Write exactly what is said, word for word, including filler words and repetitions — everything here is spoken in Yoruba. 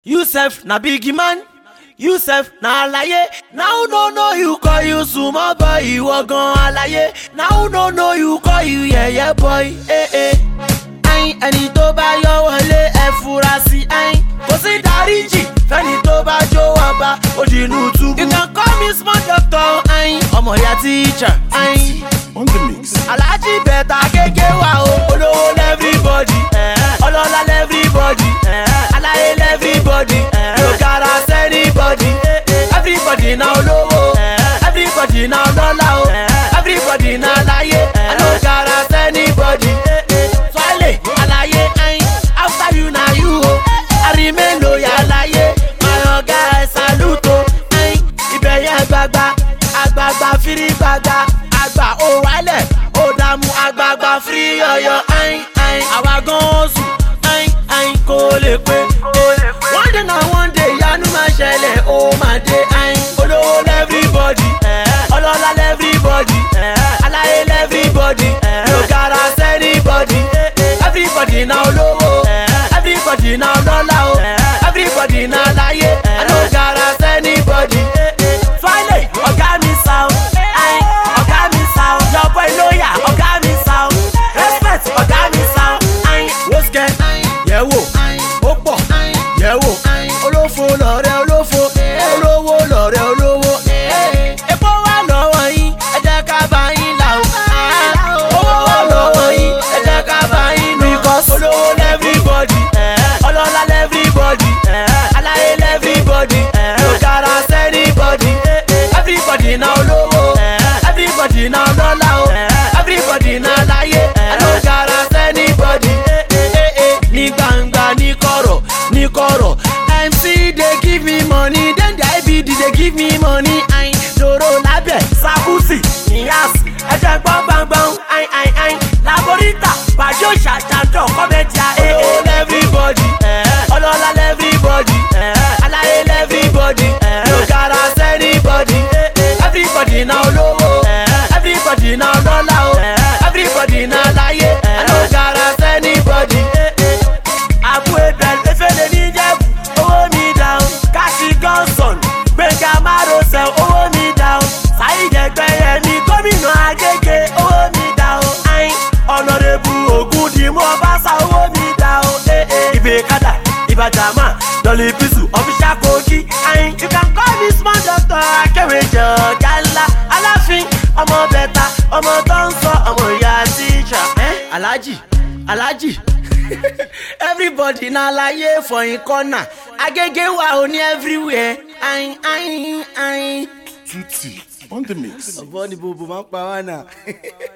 Yusef na big man, Yusef na alaye. Now no know you call you sumo boy, ìwọ gan alaye. Now no know you call you yeye boy. Eh eh. Ayin ẹni tó bá yọ wọlé ẹ fura sí ayin. Kò sí dáríjì fẹ́ni tó bá jó ọba ó di inú túbú. You can call me small doctor ayin. Ọmọ ìyá teacher ayin. On the mix. Alhaji bẹ̀tà kéke wà o. Olówó lẹ́fíríbọ̀dì. Ọlọ́lá lẹ́fíríbọ̀dì. Aláyé lẹ́fíríbọ̀dì. No gara sẹ́nibọ̀dì. Everybody na olówó. Everybody na ọlọ́lá o. Everybody na aláyé. No gara sẹ́nibọ̀dì. Swale aláyé ayin. After you na you o. I remain loyal aláyé. My oga ẹ salute o. Ayin ibẹ̀yẹ gbagba. Àgbààgbà firi gbagba. Àgbà ó wálẹ̀ ó dààmú àgbààgbà firi yọ̀yọ̀ ayin ayin. Àwa gan oṣù ayin ayin kò lè pé. One day na one day yanu máa ṣẹlẹ̀ ó máa dé ayin. Olówó lẹ́fíríbọ̀dì, ọlọ́lá lẹ́fíríbọ̀dì, aláyé lẹ́fíríbọ̀dì, no gara sẹ́nibọ̀dì. Everybody na olówó, everybody na ọlọ́lá o, everybody na aláyé, no gara sẹ́nibọ̀dì. Swale ọ̀gá mi sá o, ayin ọ̀gá mi sá o, your boy lóyà ọ̀gá mi sá o, respect ọ̀gá mi sá o, ayin. Wọ́sùkẹ́ yẹ̀wò ó pọ̀ yẹ̀wò olófo lọ̀rẹ́ olófo olówó lọ̀rẹ́ olówó. Epo wà lọ́wọ́ yín ẹ jẹ́ ká bá yín là o. Owó wà lọ́wọ́ yín ẹ jẹ́ ká bá yín nà. Because olówó lẹ́fíríbọ̀dì, ọlọ́lá lẹ́fíríbọ̀dì, aláyé lẹ́fíríbọ̀dì, no gara sẹ́nibọ̀dì. Everybody na olówó, everybody na ọlọ́lá o, everybody na aláyé, no gara sẹ́nibọ̀dì. Ní gbangba ní kọ̀rọ̀ ní kọ̀rọ̀. M C dey give me money, then the I B D dey give me money. Ayin dòrò lábẹ́ Sakusi Niyas ẹ̀jẹ̀ gbọ́n gbàngbọ́n. Ayin ayin ayin Laborita Bàjọ́ ṣàṣàjọ kọ́mẹ́tìá. Olówó lẹ́fíríbọ̀dì, ọlọ́lá lẹ́fíríbọ̀dì, aláyé lẹ́fíríbọ̀dì, no gara sẹ́nibọ̀dì. Everybody na olówó, everybody na ọlọ́lá o, everybody na aláyé, no gara sẹ́nibọ̀dì. Àbú ebẹ̀ efele ní Jẹ́bù, owó mi down. Káṣí Gọ́nsọ̀n, Gbẹ̀ngà Márosẹ̀, owó mi down. Saheed Ẹgbẹ́yẹmí, gómìnà Agége, owó mi down. Ayin Honorable Ògúndìmú Ọbáṣá, owó mi down. Ibè Kádà, Ìbàjàmá, Dọ̀lì Bísù, Official Kogi. Ayin you can call me small doctor Akéwèjọ Gálá. Aláàfin ọmọ bẹ̀ta, ọmọ tó ń sọ ọmọ ìyá tíṣà. Alhaji Alhaji. Everybody na alaye for in corner. Agege wa oni everywhere. Ayin ayin ayin. Tutti. On the mix. Ọ̀bọ ni bobo máa ń pa wá náà.